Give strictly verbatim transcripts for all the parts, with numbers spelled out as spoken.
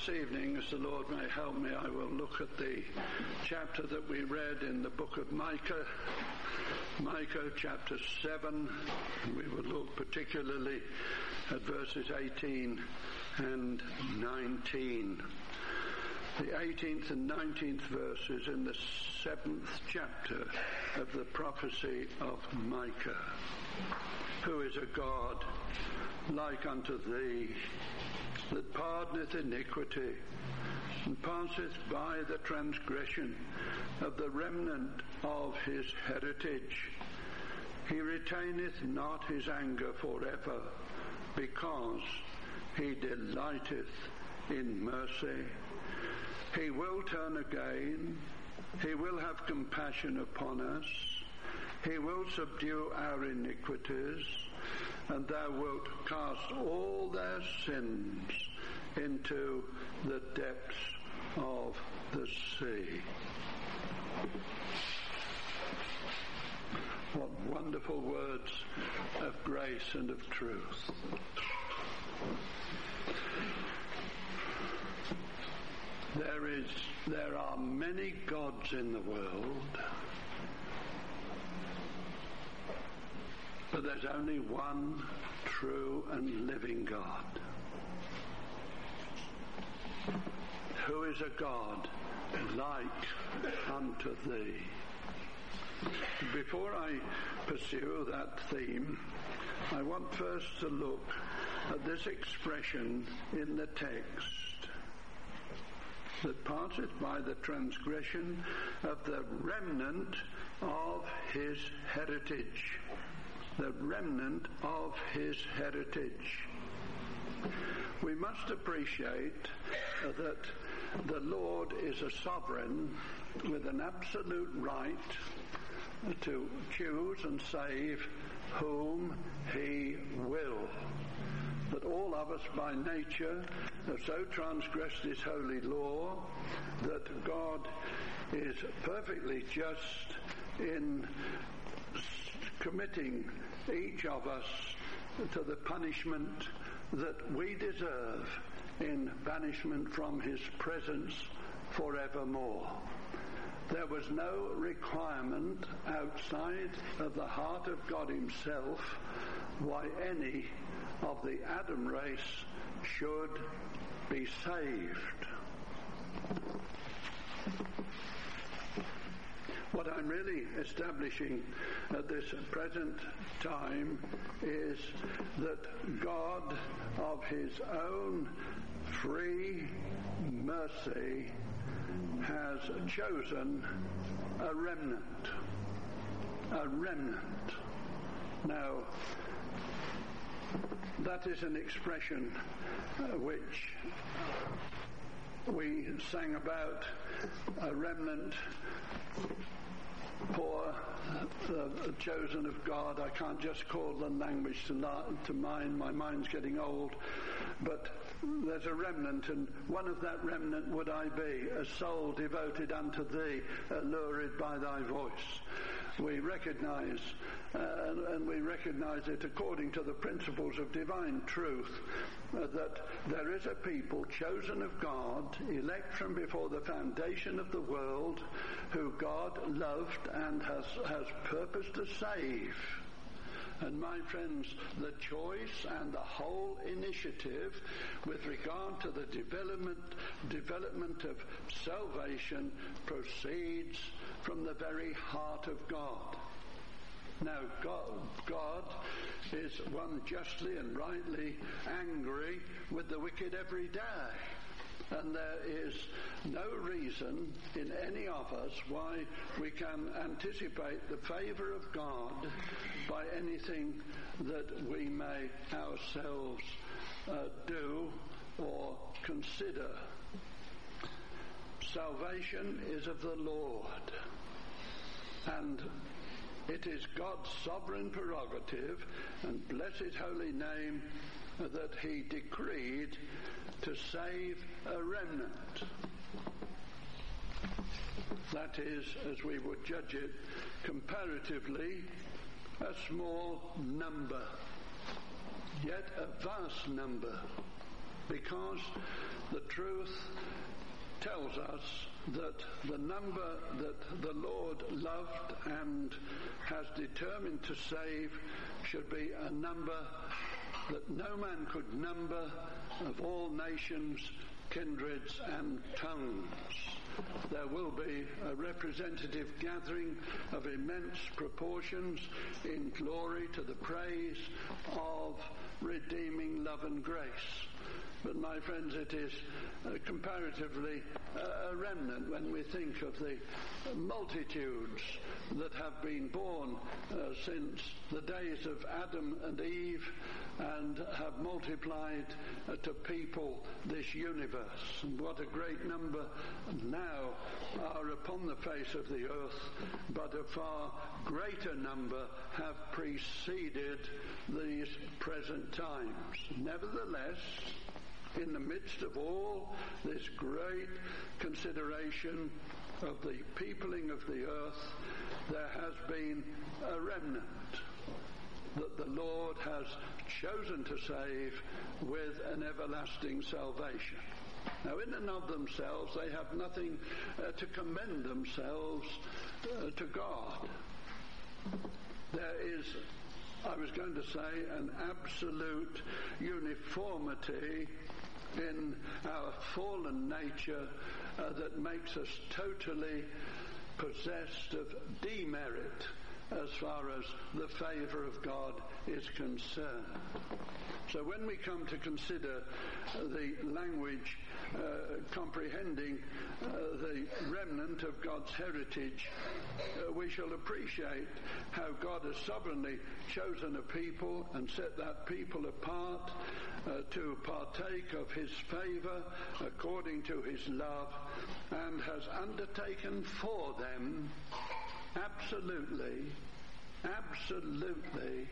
this evening, as the Lord may help me, I will look at the chapter that we read in the book of Micah, Micah chapter seven. We will look particularly at verses eighteen and nineteen. The eighteenth and nineteenth verses in the seventh chapter of the prophecy of Micah. Who is a God like unto thee, that pardoneth iniquity, and passeth by the transgression of the remnant of his heritage? He retaineth not his anger forever, because he delighteth in mercy. He will turn again, he will have compassion upon us, he will subdue our iniquities, and thou wilt cast all their sins into the depths of the sea. What wonderful words of grace and of truth. There is, there are many gods in the world, but there's only one true and living God. Who is a God like unto thee? Before I pursue that theme, I want first to look at this expression in the text, that passeth by the transgression of the remnant of his heritage. The remnant of his heritage. We must appreciate that the Lord is a sovereign with an absolute right to choose and save whom he will. That all of us by nature have so transgressed his holy law that God is perfectly just in committing each of us to the punishment that we deserve in banishment from his presence forevermore. There was no requirement outside of the heart of God himself why any of the Adam race should be saved. What I'm really establishing at this present time is that God, of his own free mercy, has chosen a remnant. A remnant. Now, that is an expression uh, which we sang about, a remnant for the chosen of God. I can't just call the language to, la- to mind. My mind's getting old. But there's a remnant, and one of that remnant would I be, a soul devoted unto thee, allured by thy voice. We recognize, uh, and, and we recognize it according to the principles of divine truth, uh, that there is a people chosen of God, elect from before the foundation of the world, who God loved and has, has purposed to save. And my friends, the choice and the whole initiative with regard to the development development of salvation proceeds from the very heart of God. Now, God, God is one justly and rightly angry with the wicked every day. And there is no reason in any of us why we can anticipate the favour of God by anything that we may ourselves uh, do or consider. Salvation is of the Lord, and it is God's sovereign prerogative and blessed holy name that he decreed to save a remnant. That is, as we would judge it, comparatively a small number, yet a vast number. because the truth tells us that the number that the Lord loved and has determined to save should be a number that no man could number, of all nations, kindreds and tongues. There will be a representative gathering of immense proportions in glory to the praise of redeeming love and grace. But my friends, it is uh, comparatively uh, a remnant when we think of the multitudes that have been born uh, since the days of Adam and Eve and have multiplied uh, to people this universe. And what a great number now are upon the face of the earth, but a far greater number have preceded these present times. Nevertheless, in the midst of all this great consideration of the peopling of the earth, there has been a remnant that the Lord has chosen to save with an everlasting salvation. Now, in and of themselves, they have nothing uh, to commend themselves uh, to God. There is, I was going to say, an absolute uniformity in our fallen nature uh, that makes us totally possessed of demerit as far as the favour of God is concerned. So when we come to consider uh, the language uh, comprehending uh, the remnant of God's heritage, uh, we shall appreciate how God has sovereignly chosen a people and set that people apart uh, to partake of his favour according to his love, and has undertaken for them absolutely, absolutely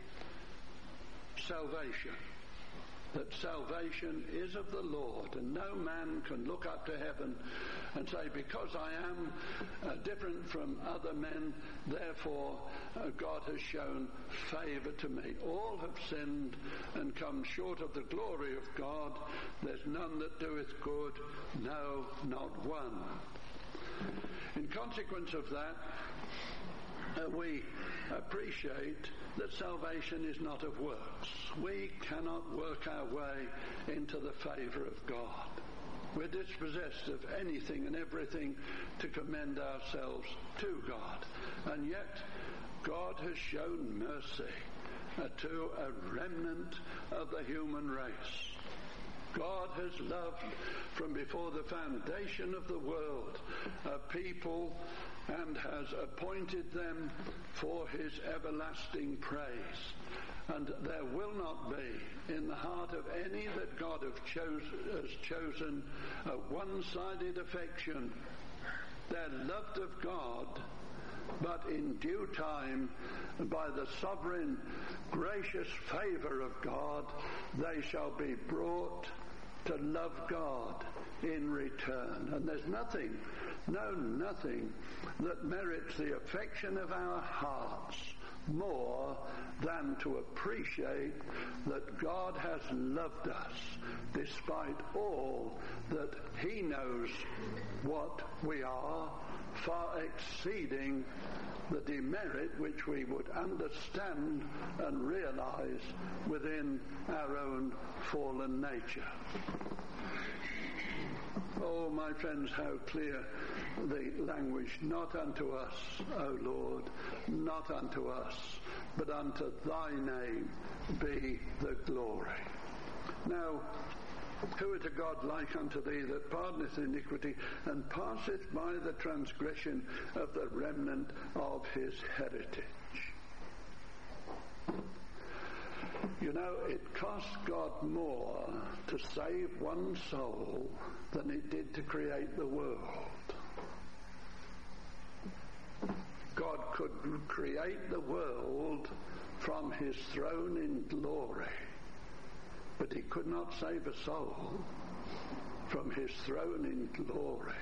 salvation. That salvation is of the Lord, and no man can look up to heaven and say, because I am uh, different from other men, therefore uh, God has shown favour to me. All have sinned and come short of the glory of God. There's none that doeth good, no, not one. In consequence of that, Uh, we appreciate that salvation is not of works. We cannot work our way into the favour of God. We're dispossessed of anything and everything to commend ourselves to God. And yet, God has shown mercy uh, to a remnant of the human race. God has loved from before the foundation of the world a people and has appointed them for his everlasting praise. And there will not be in the heart of any that God have chose, has chosen a one-sided affection. They're loved of God, but in due time, by the sovereign, gracious favour of God, they shall be brought to love God in return. And there's nothing, no, nothing that merits the affection of our hearts more than to appreciate that God has loved us despite all that he knows what we are, far exceeding the demerit which we would understand and realize within our own fallen nature. Oh, my friends, how clear the language, not unto us, O Lord, not unto us, but unto thy name be the glory. Now, who is a God like unto thee that pardoneth iniquity and passeth by the transgression of the remnant of his heritage? You know, it cost God more to save one soul than it did to create the world. God could create the world from his throne in glory, but he could not save a soul from his throne in glory.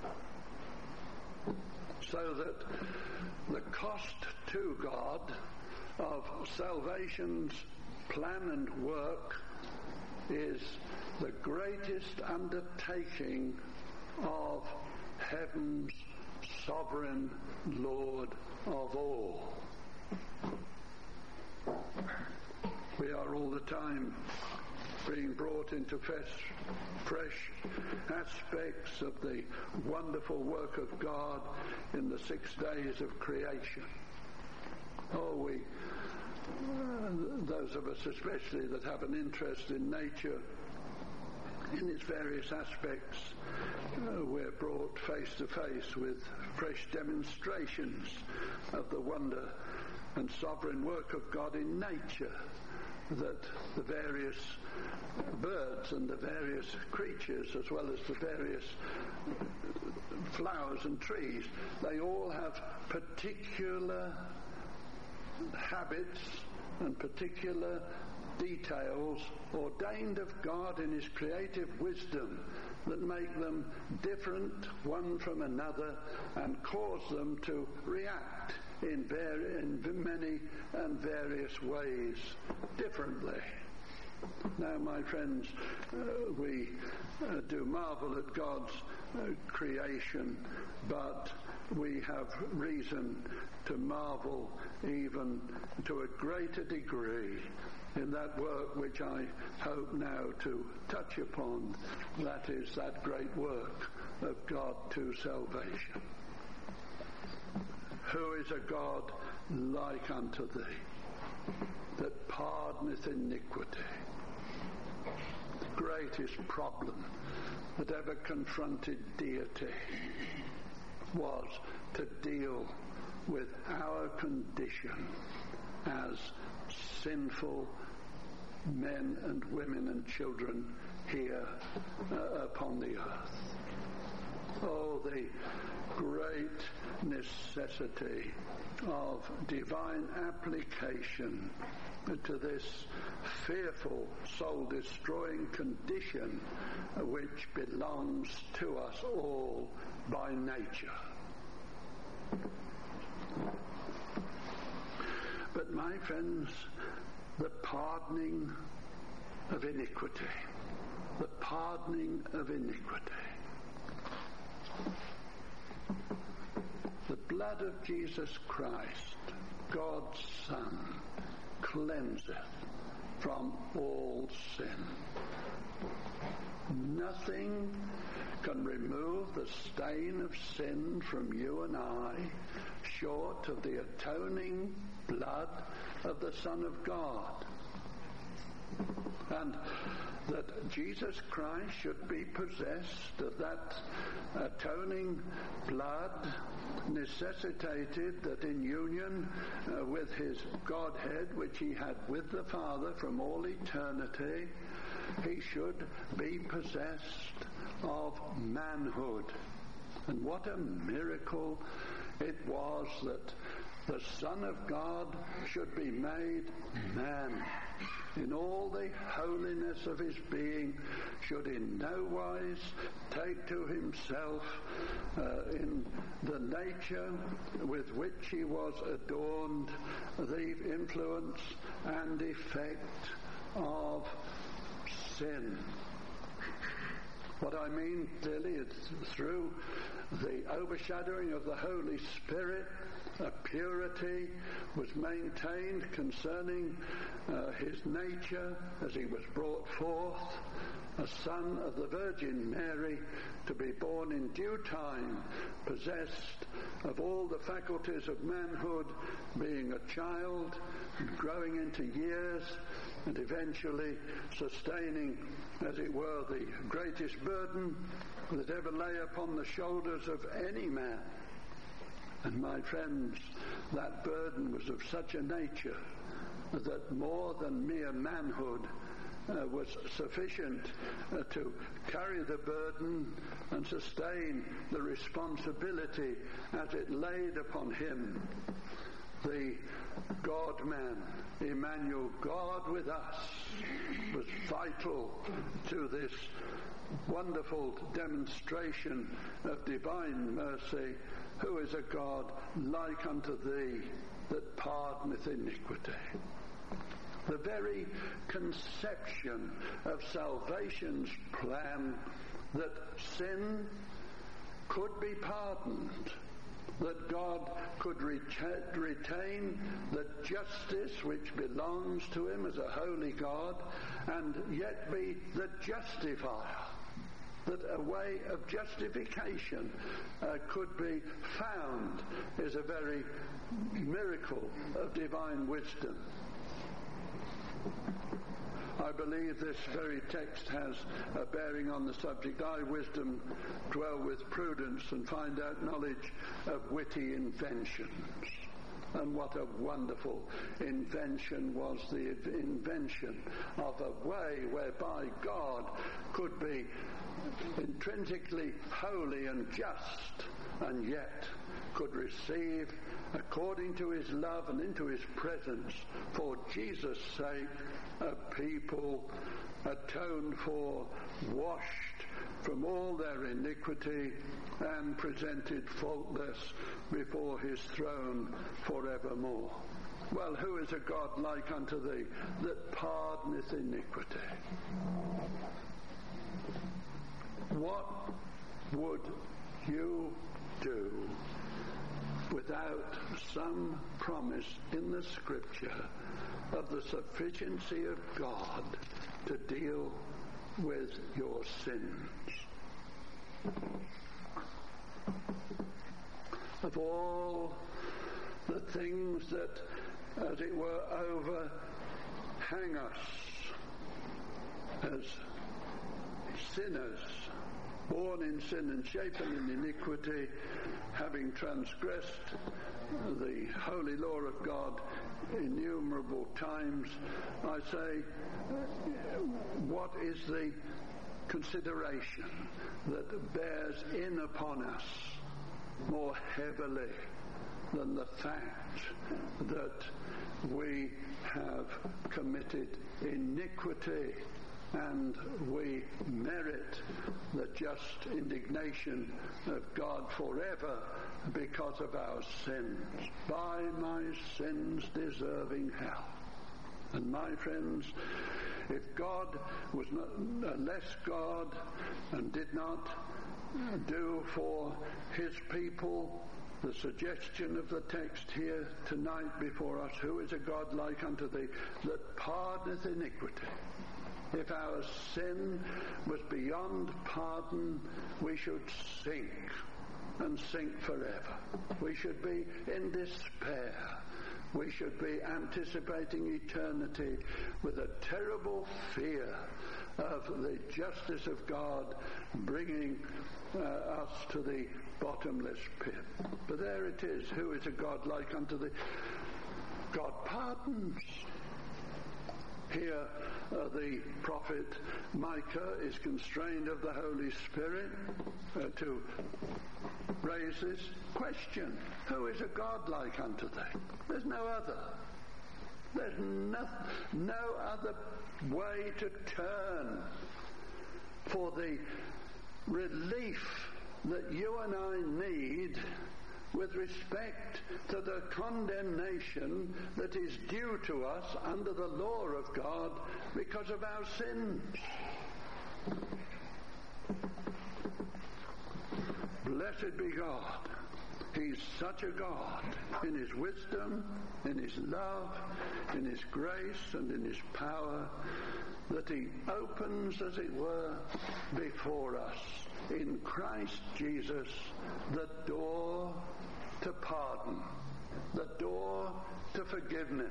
So that the cost to God of salvation's plan and work is the greatest undertaking of heaven's sovereign Lord of all. We are all the time being brought into fresh, fresh aspects of the wonderful work of God in the six days of creation. Oh, we, uh, those of us especially that have an interest in nature, in its various aspects, uh, we're brought face to face with fresh demonstrations of the wonder and sovereign work of God in nature, that the various birds and the various creatures, as well as the various flowers and trees, they all have particular habits and particular details ordained of God in his creative wisdom that make them different one from another and cause them to react in, vari- in many and various ways differently. Now, my friends, uh, we uh, do marvel at God's uh, creation, but we have reason to marvel even to a greater degree in that work which I hope now to touch upon, that is that great work of God to salvation. Who is a God like unto thee, that pardoneth iniquity? The greatest problem that ever confronted deity was to deal with our condition as sinful men and women and children here uh, upon the earth. Oh, the great necessity of divine application to this fearful, soul-destroying condition which belongs to us all by nature. But my friends, the pardoning of iniquity, the pardoning of iniquity. The blood of Jesus Christ, God's Son, cleanseth from all sin. Nothing can remove the stain of sin from you and I short of the atoning blood of the Son of God. And that Jesus Christ should be possessed of that atoning blood necessitated that in union uh, with his Godhead, which he had with the Father from all eternity, he should be possessed of manhood. And what a miracle it was that the Son of God should be made man. In all the holiness of his being, should in no wise take to himself uh, in the nature with which he was adorned the influence and effect of sin. What I mean clearly is through the overshadowing of the Holy Spirit, a purity was maintained concerning uh, his nature as he was brought forth, a son of the Virgin Mary, to be born in due time, possessed of all the faculties of manhood, being a child, growing into years, and eventually sustaining, as it were, the greatest burden that ever lay upon the shoulders of any man. And my friends, that burden was of such a nature that more than mere manhood uh, was sufficient uh, to carry the burden and sustain the responsibility as it laid upon him. The God-man, Emmanuel, God with us, was vital to this wonderful demonstration of divine mercy. Who is a God like unto thee, that pardoneth iniquity? the very conception of salvation's plan, that sin could be pardoned, that God could retain the justice which belongs to him as a holy God, and yet be the justifier, that a way of justification uh, could be found, is a very miracle of divine wisdom. I believe this very text has a bearing on the subject. I, wisdom, dwell with prudence and find out knowledge of witty inventions. And what a wonderful invention was the invention of a way whereby God could be intrinsically holy and just, and yet could receive, according to his love and into his presence, for Jesus' sake, a people atoned for, washed from all their iniquity, and presented faultless before his throne forevermore. Well, who is a God like unto thee, that pardoneth iniquity? What would you do without some promise in the Scripture of the sufficiency of God to deal with your sins? Of all the things that, as it were, overhang us as sinners, born in sin and shapen in iniquity, having transgressed the holy law of God innumerable times, I say, what is the consideration that bears in upon us more heavily than the fact that we have committed iniquity and we merit the just indignation of God forever because of our sins, by my sins deserving hell? And my friends, if God was not a less God and did not do for his people the suggestion of the text here tonight before us, who is a God like unto thee, that pardoneth iniquity? If our sin was beyond pardon, we should sink, and sink forever. We should be in despair. We should be anticipating eternity with a terrible fear of the justice of God bringing uh, us to the bottomless pit. But there it is. Who is a God like unto thee? God pardons. Here uh, the prophet Micah is constrained of the Holy Spirit uh, to raise this question. Who is a God like unto thee? There's no other. There's no, no other way to turn for the relief that you and I need with respect to the condemnation that is due to us under the law of God because of our sins. Blessed be God. He's such a God in his wisdom, in his love, in his grace, and in his power, that he opens, as it were, before us in Christ Jesus the door to pardon, the door to forgiveness.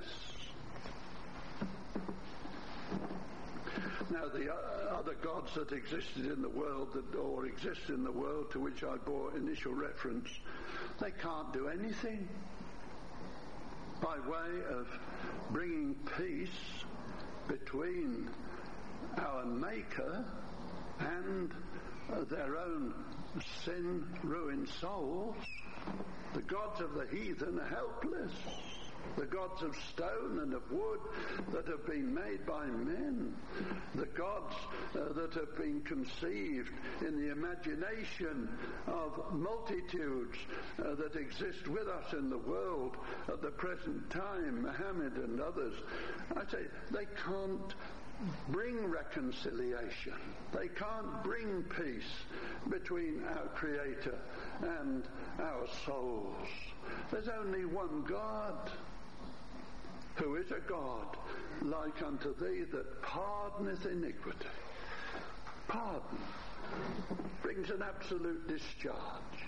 Now, the other gods that existed in the world, that, or exist in the world, to which I bore initial reference, they can't do anything by way of bringing peace between our Maker and uh, their own sin-ruined souls. The gods of the heathen are helpless. the gods of stone and of wood that have been made by men, the gods uh, that have been conceived in the imagination of multitudes uh, that exist with us in the world at the present time, Muhammad and others. I say they can't bring reconciliation. They can't bring peace between our Creator and our souls. There's only one God, who is a God like unto thee, that pardoneth iniquity. Pardon brings an absolute discharge,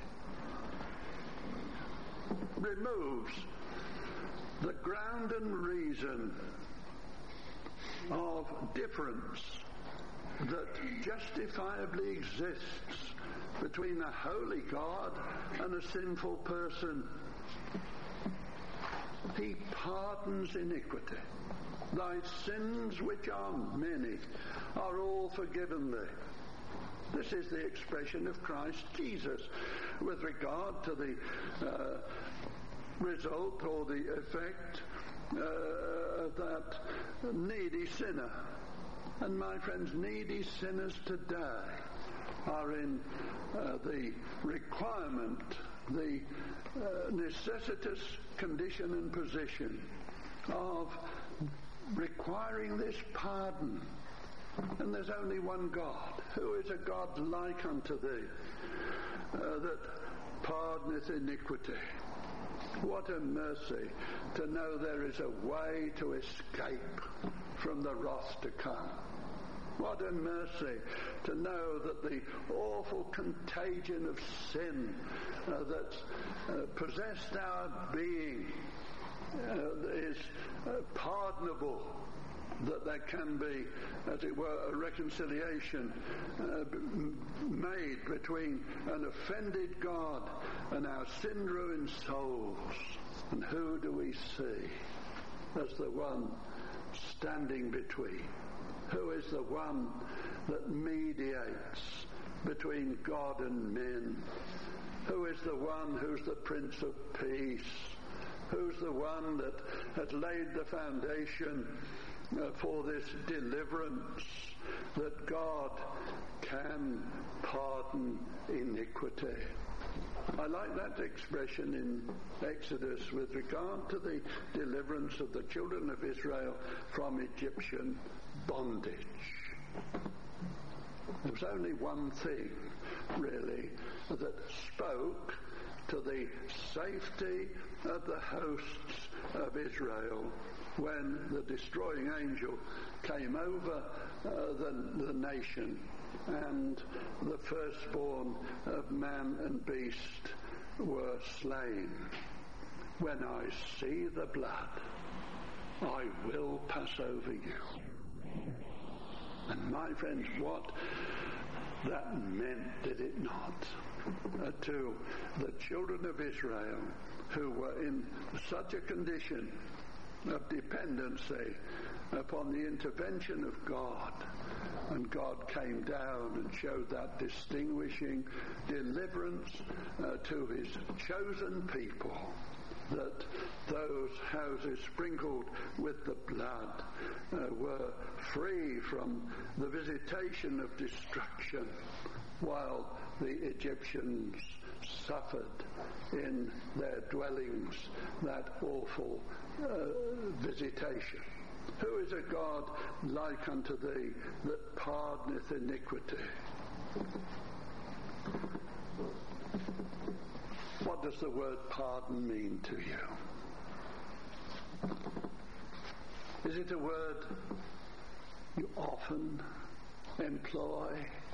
removes the ground and reason of difference that justifiably exists between a holy God and a sinful person. He pardons iniquity. Thy sins, which are many, are all forgiven thee. This is the expression of Christ Jesus with regard to the uh, result or the effect uh, of that needy sinner. And my friends, needy sinners today are in uh, the requirement, the uh, necessitous condition and position of requiring this pardon. And there's only one God, who is a God like unto thee, uh, that pardoneth iniquity. What a mercy to know there is a way to escape from the wrath to come. What a mercy to know that the awful contagion of sin uh, that uh, possessed our being uh, is uh, pardonable, that there can be, as it were, a reconciliation uh, made between an offended God and our sin-ruined souls. And who do we see as the one standing between? Who is the one that mediates between God and men? Who is the one who's the Prince of Peace? Who's the one that has laid the foundation uh, for this deliverance, that God can pardon iniquity? I like that expression in Exodus with regard to the deliverance of the children of Israel from Egyptian bondage. There was only one thing, really, that spoke to the safety of the hosts of Israel when the destroying angel came over uh, the, the nation, and the firstborn of man and beast were slain. When I see the blood, I will pass over you. And my friends, what that meant, did it not, uh, to the children of Israel who were in such a condition of dependency upon the intervention of God. And God came down and showed that distinguishing deliverance uh, to his chosen people, that those houses sprinkled with the blood uh, were free from the visitation of destruction, while the Egyptians suffered in their dwellings that awful uh, visitation. Who is a God like unto thee, that pardoneth iniquity? What does the word pardon mean to you? Is it a word you often employ?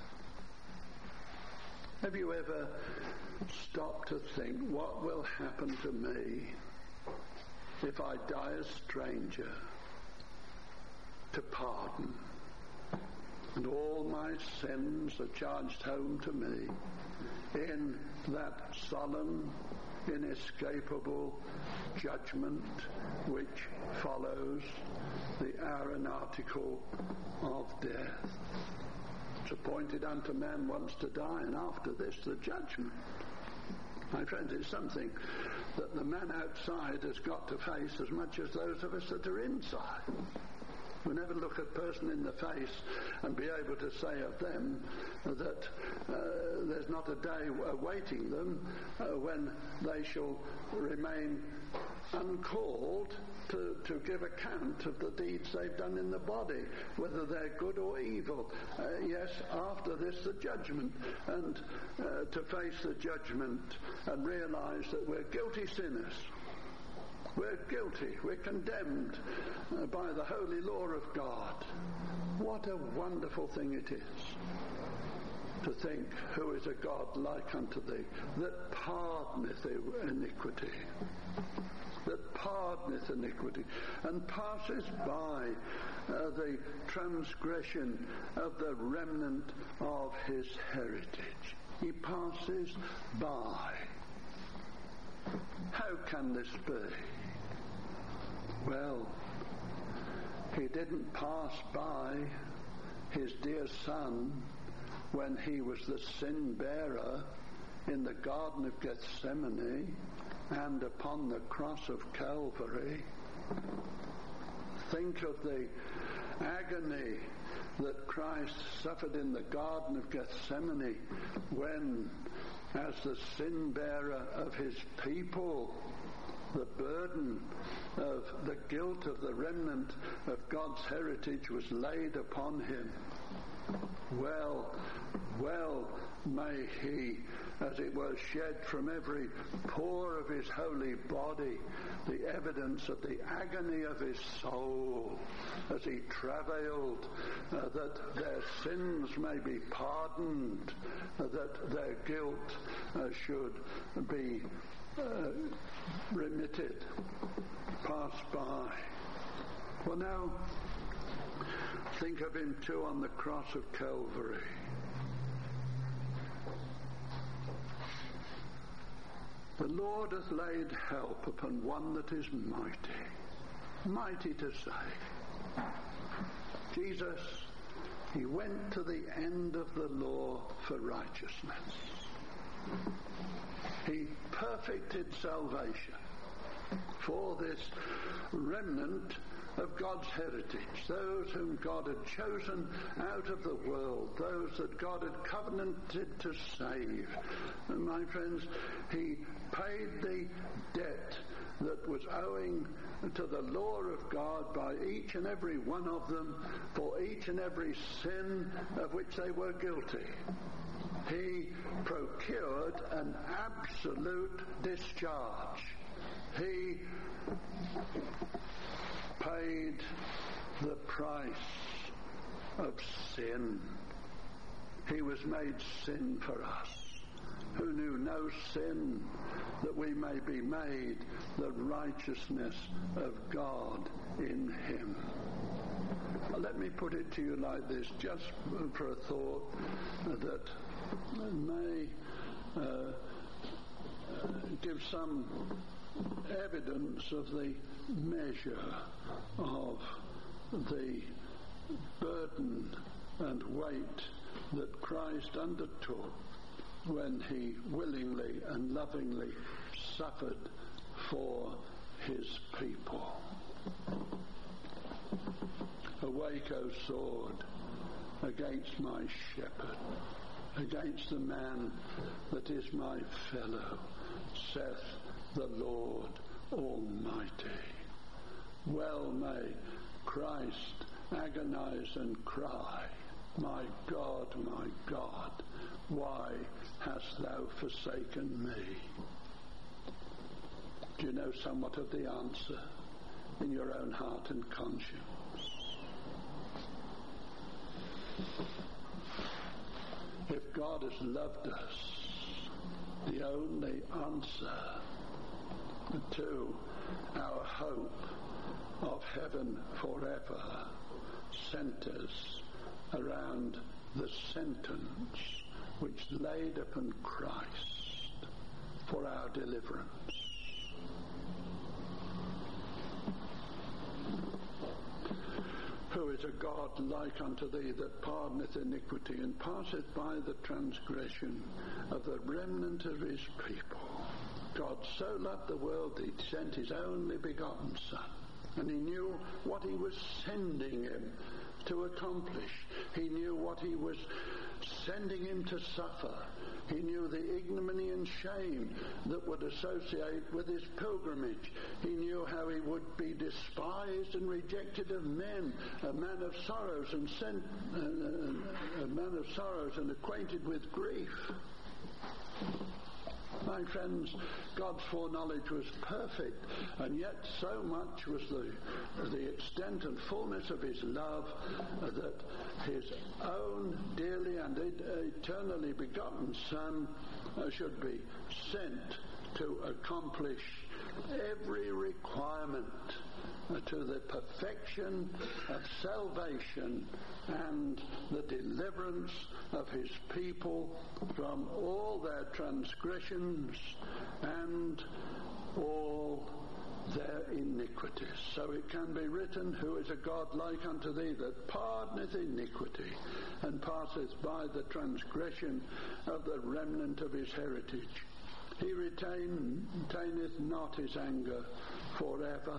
Have you ever stopped to think, what will happen to me if I die a stranger? To pardon, and all my sins are charged home to me in that solemn, inescapable judgment which follows the aeronautical of death. It's appointed unto man once to die, and after this the judgment. My friends, it's something that the man outside has got to face as much as those of us that are inside. We never look a person in the face and be able to say of them that uh, there's not a day awaiting them uh, when they shall remain uncalled to, to give account of the deeds they've done in the body, whether they're good or evil. Uh, yes, after this, the judgment, and uh, to face the judgment and realize that we're guilty sinners. We're guilty. We're condemned uh, by the holy law of God. What a wonderful thing it is to think, who is a God like unto thee, that pardoneth iniquity, that pardoneth iniquity, and passes by uh, the transgression of the remnant of his heritage. He passes by. How can this be? Well, he didn't pass by his dear son when he was the sin bearer in the Garden of Gethsemane and upon the cross of Calvary. Think of the agony that Christ suffered in the Garden of Gethsemane when, as the sin bearer of his people, the burden of the guilt of the remnant of God's heritage was laid upon him. Well, well may he, as it were, shed from every pore of his holy body the evidence of the agony of his soul as he travailed uh, that their sins may be pardoned, uh, that their guilt uh, should be uh, remitted, pass by. Well, now, think of him too on the cross of Calvary. The Lord hath laid help upon one that is mighty, mighty to save. Jesus, he went to the end of the law for righteousness. He perfected salvation for this remnant of God's heritage, those whom God had chosen out of the world, those that God had covenanted to save. And my friends, he paid the debt that was owing to the law of God by each and every one of them for each and every sin of which they were guilty. He procured an absolute discharge. He paid the price of sin. He was made sin for us, who knew no sin, that we may be made the righteousness of God in him. Let me put it to you like this, just for a thought that may uh, give some evidence of the measure of the burden and weight that Christ undertook when he willingly and lovingly suffered for his people. Awake, O sword, against my shepherd, against the man that is my fellow, saith the Lord Almighty. Well may Christ agonize and cry, my God, my God, why hast thou forsaken me? Do you know somewhat of the answer in your own heart and conscience? If God has loved us, the only answer to our hope of heaven forever centers around the sentence which laid upon Christ for our deliverance. Who is a God like unto thee, that pardoneth iniquity, and passeth by the transgression of the remnant of his people? God so loved the world that he sent his only begotten Son. And he knew what he was sending him to accomplish. He knew what he was sending him to suffer. He knew the ignominy and shame that would associate with his pilgrimage. He knew how he would be despised and rejected of men, a man of sorrows and sent, uh, a man of sorrows and acquainted with grief. My friends, God's foreknowledge was perfect, and yet so much was the, the extent and fullness of his love uh, that his own dearly and eternally begotten Son uh, should be sent to accomplish every requirement uh, to the perfection of salvation and the deliverance of his people from all their transgressions and all their iniquities. So it can be written, who is a God like unto thee, that pardoneth iniquity, and passeth by the transgression of the remnant of his heritage. He retain, retaineth not his anger forever,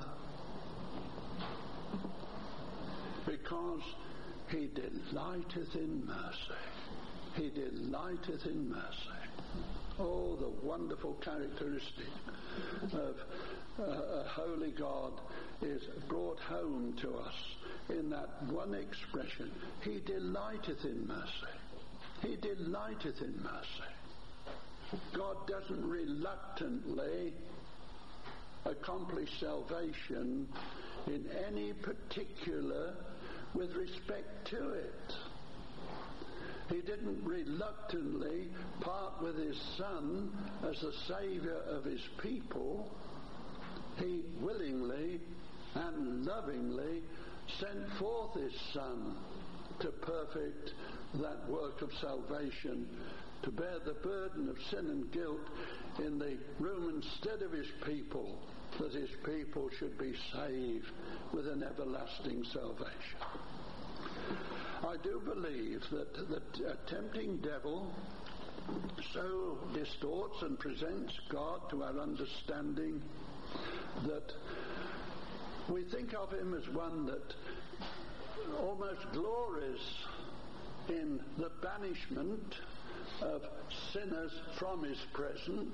because he delighteth in mercy. He delighteth in mercy. Oh, the wonderful characteristic of uh, a holy God is brought home to us in that one expression. He delighteth in mercy. He delighteth in mercy. God doesn't reluctantly accomplish salvation in any particular with respect to it. He didn't reluctantly part with his Son as the Saviour of his people. He willingly and lovingly sent forth his Son to perfect that work of salvation, to bear the burden of sin and guilt in the room instead of his people, that his people should be saved with an everlasting salvation. I do believe that the tempting devil so distorts and presents God to our understanding that we think of him as one that almost glories in the banishment of sinners from his presence,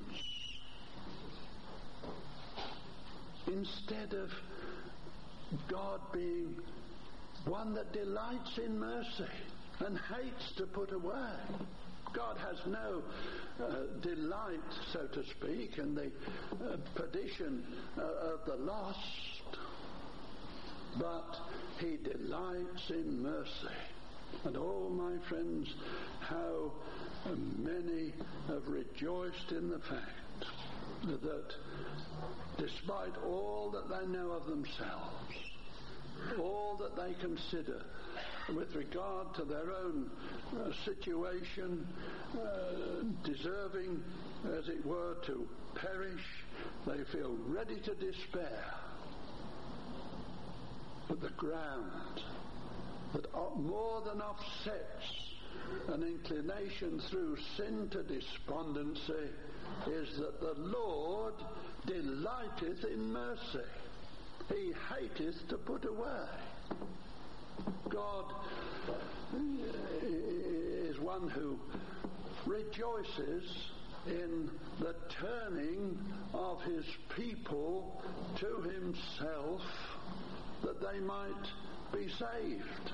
instead of God being one that delights in mercy and hates to put away. God has no uh, delight, so to speak, in the uh, perdition uh, of the lost, but he delights in mercy. And oh, my friends, how many have rejoiced in the fact that despite all that they know of themselves, all that they consider with regard to their own uh, situation, uh, deserving, as it were, to perish, they feel ready to despair. But the ground that more than offsets an inclination through sin to despondency is that the Lord delighteth in mercy. He hateth to put away. God is one who rejoices in the turning of his people to himself, that they might be saved.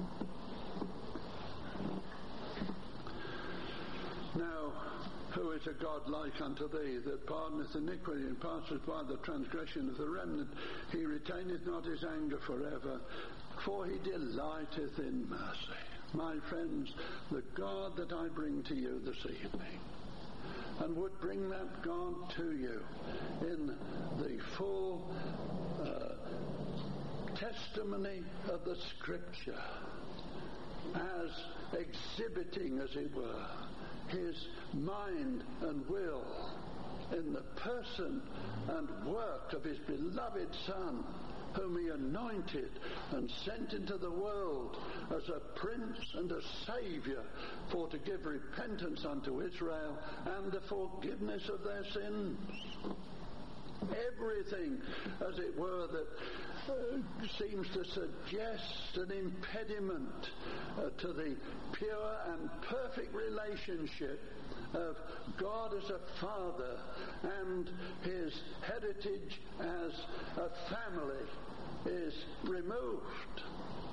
Now, who is a God like unto thee, that pardoneth iniquity and passeth by the transgression of the remnant? He retaineth not his anger forever, for he delighteth in mercy. My friends, the God that I bring to you this evening, and would bring that God to you in the full uh, testimony of the Scripture, as exhibiting, as it were, his mind and will in the person and work of his beloved Son, whom he anointed and sent into the world as a prince and a saviour, for to give repentance unto Israel and the forgiveness of their sins. Everything, as it were, that uh, seems to suggest an impediment uh, to the pure and perfect relationship of God as a father and his heritage as a family is removed.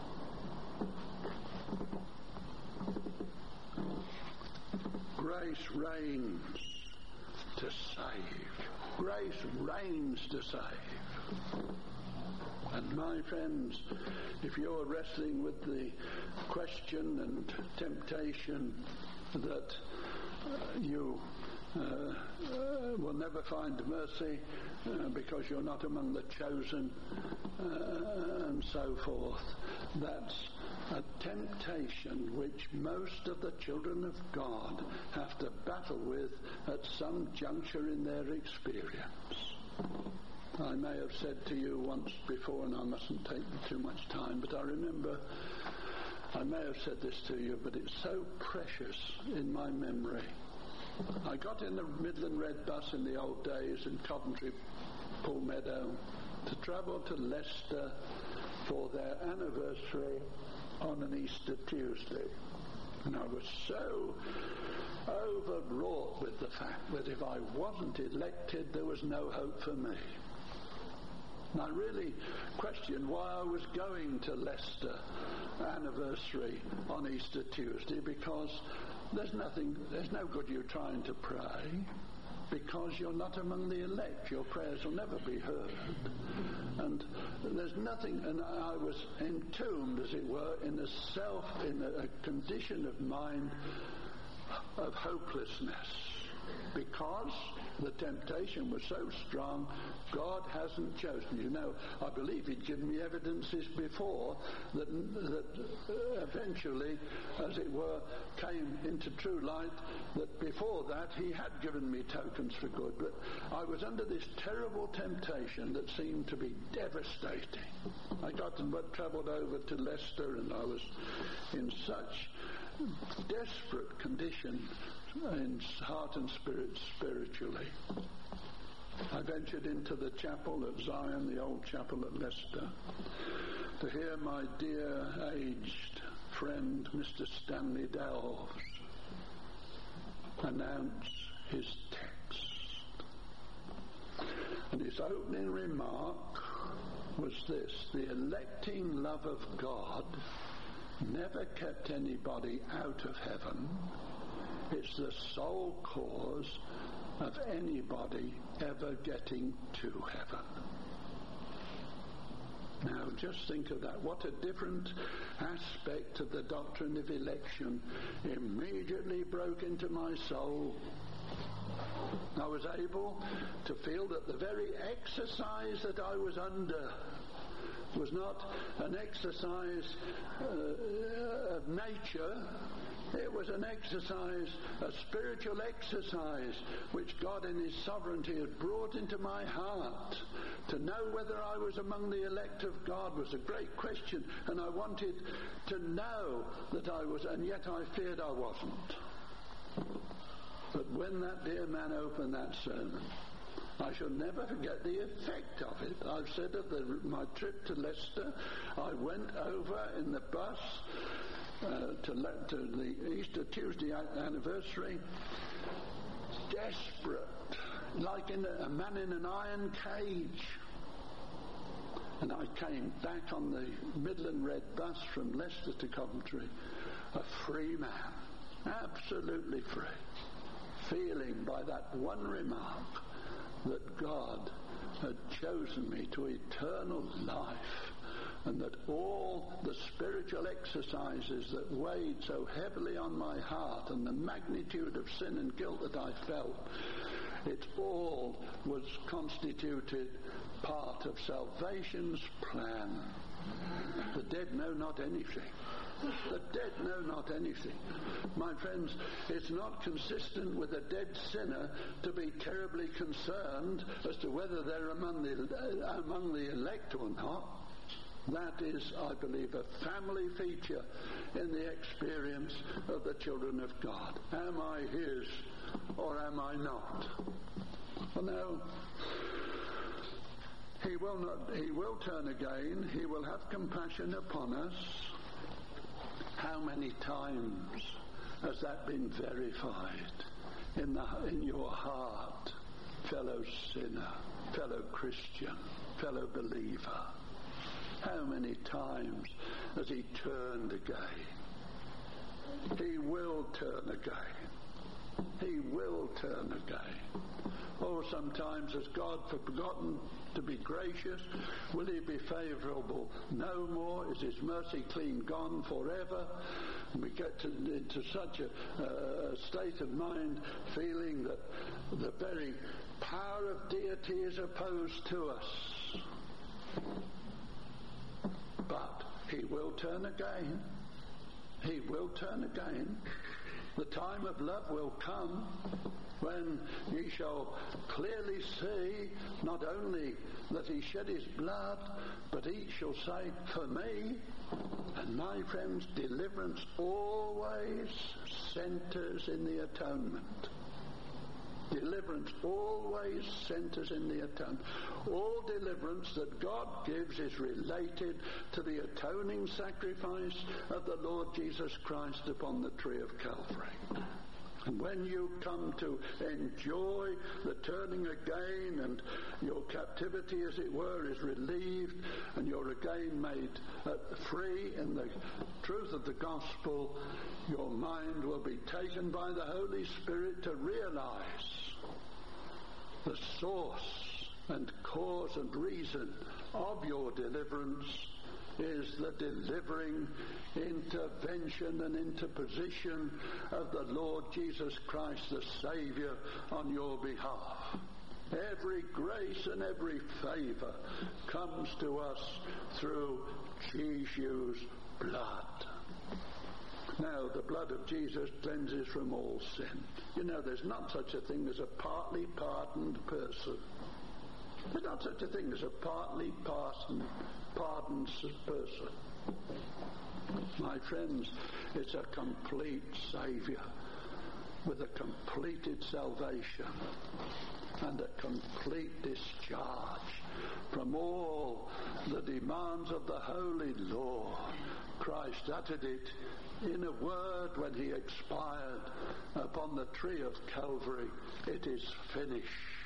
Grace reigns to save. Grace reigns to save. And my friends, if you're wrestling with the question and temptation that uh, you uh, uh, will never find mercy uh, because you're not among the chosen uh, and so forth, that's a temptation which most of the children of God have to battle with at some juncture in their experience. I may have said to you once before, and I mustn't take too much time, but I remember I may have said this to you, but it's so precious in my memory. I got in the Midland Red bus in the old days in Coventry, Palmetto, to travel to Leicester for their anniversary on an Easter Tuesday. And I was so overwrought with the fact that if I wasn't elected, there was no hope for me. And I really questioned why I was going to Leicester anniversary on Easter Tuesday, because there's nothing, there's no good you trying to pray, because you're not among the elect. Your prayers will never be heard. And there's nothing, and I was entombed, as it were, in a self, in a, a condition of mind of hopelessness, because the temptation was so strong. God hasn't chosen. You know, I believe he'd given me evidences before that, that uh, eventually, as it were, came into true light, that before that he had given me tokens for good. But I was under this terrible temptation that seemed to be devastating. I got and travelled over to Leicester, and I was in such desperate condition in heart and spirit spiritually. I ventured into the chapel at Zion, the old chapel at Leicester, to hear my dear aged friend Mister Stanley Delves announce his text. And his opening remark was this: the electing love of God never kept anybody out of heaven. It's the sole cause of anybody ever getting to heaven. Now just think of that. What a different aspect of the doctrine of election immediately broke into my soul. I was able to feel that the very exercise that I was under was not an exercise uh, of nature. It was an exercise, a spiritual exercise, which God in his sovereignty had brought into my heart. To know whether I was among the elect of God was a great question, and I wanted to know that I was, and yet I feared I wasn't. But when that dear man opened that sermon, I shall never forget the effect of it. I've said of the, my trip to Leicester, I went over in the bus Uh, to, to the Easter Tuesday anniversary, desperate, like in a, a man in an iron cage. And I came back on the Midland Red bus from Leicester to Coventry, a free man, absolutely free, feeling by that one remark that God had chosen me to eternal life, and that all the spiritual exercises that weighed so heavily on my heart, and the magnitude of sin and guilt that I felt, it all was constituted part of salvation's plan. The dead know not anything. The dead know not anything. My friends, it's not consistent with a dead sinner to be terribly concerned as to whether they're among the, uh, among the elect or not. That is, I believe, a family feature in the experience of the children of God. Am I his or am I not? Well, no. He will not. He will turn again. He will have compassion upon us. How many times has that been verified in the in your heart, fellow sinner, fellow Christian, fellow believer? How many times has he turned again? He will turn again. He will turn again. Oh, sometimes has God forgotten to be gracious? Will he be favourable no more? Is his mercy clean gone forever? And we get to, into such a uh, state of mind, feeling that the very power of deity is opposed to us. But he will turn again. He will turn again. The time of love will come when ye shall clearly see not only that he shed his blood, but each shall say, for me. And my friends, deliverance always centres in the atonement. Deliverance always centres in the atonement. All deliverance that God gives is related to the atoning sacrifice of the Lord Jesus Christ upon the tree of Calvary. And when you come to enjoy the turning again, and your captivity, as it were, is relieved, and you're again made uh, free in the truth of the gospel, your mind will be taken by the Holy Spirit to realize the source and cause and reason of your deliverance is the delivering intervention and interposition of the Lord Jesus Christ, the Saviour, on your behalf. Every grace and every favour comes to us through Jesus' blood. Now, the blood of Jesus cleanses from all sin. You know, there's not such a thing as a partly pardoned person. There's not such a thing as a partly pardoned, pardoned person. My friends, it's a complete Saviour with a completed salvation and a complete discharge from all the demands of the holy law. Christ uttered it in a word when he expired upon the tree of Calvary. It is finished.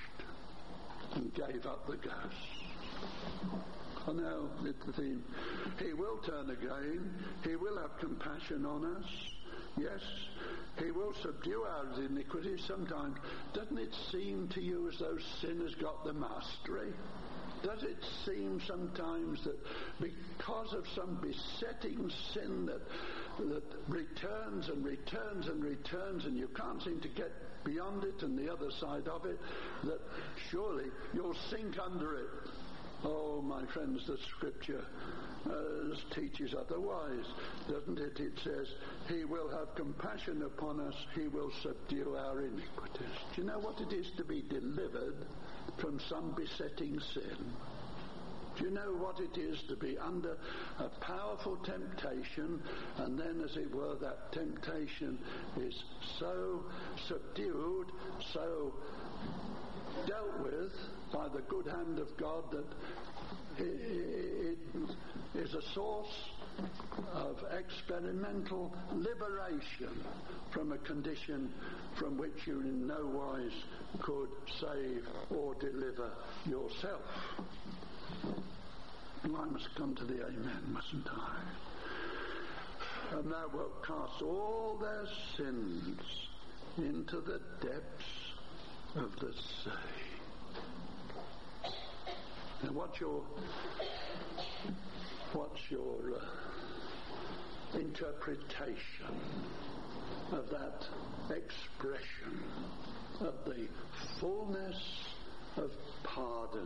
And gave up the ghost. And now it's the theme. He will turn again. He will have compassion on us. Yes, he will subdue our iniquities sometimes. Doesn't it seem to you as though sin has got the mastery? Does it seem sometimes that because of some besetting sin that that returns and returns and returns, and you can't seem to get beyond it and the other side of it, that surely you'll sink under it? Oh, my friends, the Scripture uh, teaches otherwise, doesn't it? It says, he will have compassion upon us, he will subdue our iniquities. Do you know what it is to be delivered from some besetting sin? Do you know what it is to be under a powerful temptation, and then, as it were, that temptation is so subdued, so dealt with by the good hand of God that it, it is a source of experimental liberation from a condition from which you in no wise could save or deliver yourself. I must come to the amen, mustn't I? And thou wilt cast all their sins into the depths of the sea. Now, what's your what's your uh, interpretation of that expression of the fullness of pardon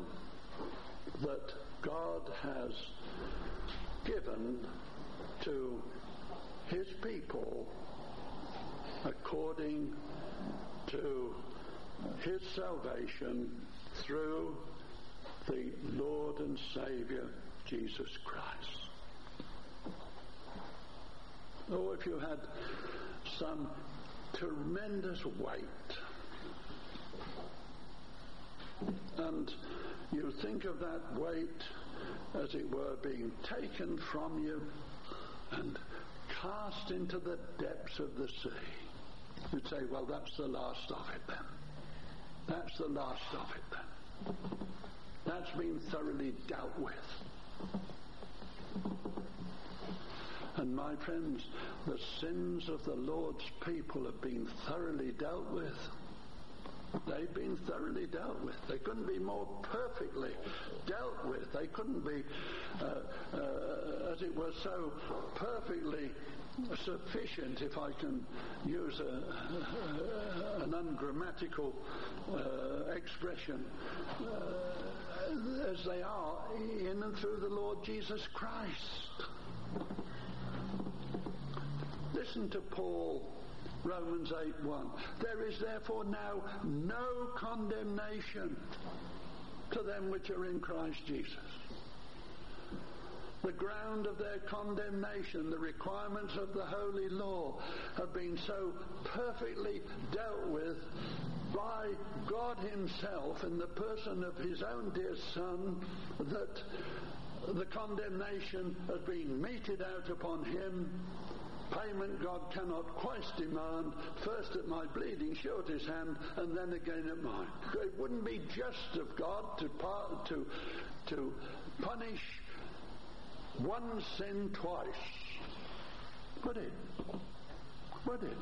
that God has given to his people according to his salvation through the Lord and Saviour Jesus Christ. Oh, if you had some tremendous weight and you think of that weight, as it were, being taken from you and cast into the depths of the sea, you'd say, well, that's the last of it then. That's the last of it then. That's been thoroughly dealt with. And my friends, the sins of the Lord's people have been thoroughly dealt with. They've been thoroughly dealt with. They couldn't be more perfectly dealt with. They couldn't be, uh, uh, as it were, so perfectly sufficient, if I can use a, a, an ungrammatical uh, expression, uh, as they are in and through the Lord Jesus Christ. Listen to Paul, Romans eight one. There is therefore now no condemnation to them which are in Christ Jesus. The ground of their condemnation, the requirements of the holy law, have been so perfectly dealt with by God himself in the person of his own dear Son, that the condemnation has been meted out upon him. Payment God cannot quite demand, first at my bleeding, show at his hand, and then again at mine. It wouldn't be just of God to part, to to punish one sin twice. Would it? Would it?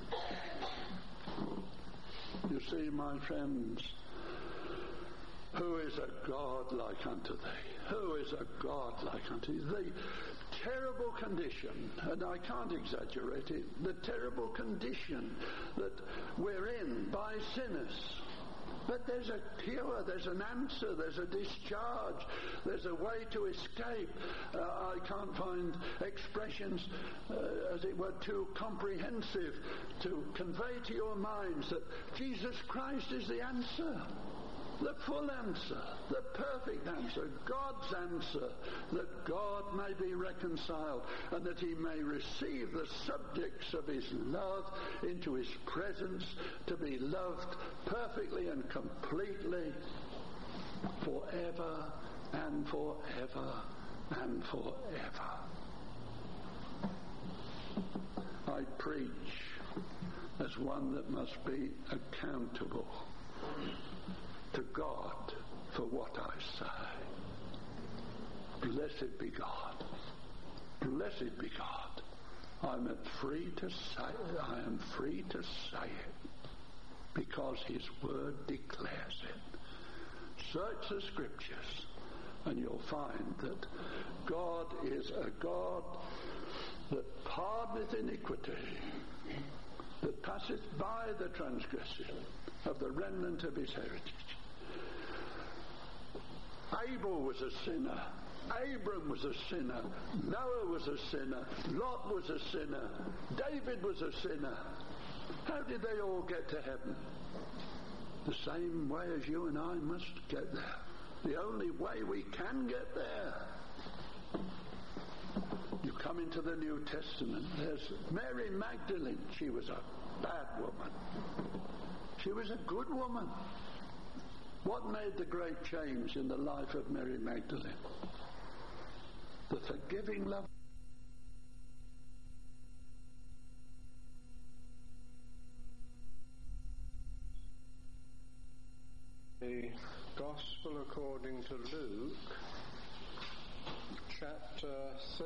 You see, my friends, who is a God like unto thee? Who is a God like unto thee? The terrible condition, and I can't exaggerate it, the terrible condition that we're in by sinners. But there's a cure, there's an answer, there's a discharge, there's a way to escape. Uh, I can't find expressions, uh, as it were, too comprehensive to convey to your minds that Jesus Christ is the answer. The full answer, the perfect answer, God's answer, that God may be reconciled and that he may receive the subjects of his love into his presence, to be loved perfectly and completely forever and forever and forever. I preach as one that must be accountable to God for what I say. Blessed be God. Blessed be God. I'm free to say it. I am free to say it because his word declares it. Search the scriptures and you'll find that God is a God that pardoneth iniquity, that passeth by the transgression of the remnant of his heritage. Abel was a sinner. Abram was a sinner. Noah was a sinner. Lot was a sinner. David was a sinner. How did they all get to heaven? The same way as you and I must get there. The only way we can get there. You come into the New Testament. There's Mary Magdalene. She was a bad woman. She was a good woman. What made the great change in the life of Mary Magdalene? The forgiving love. The Gospel according to Luke, chapter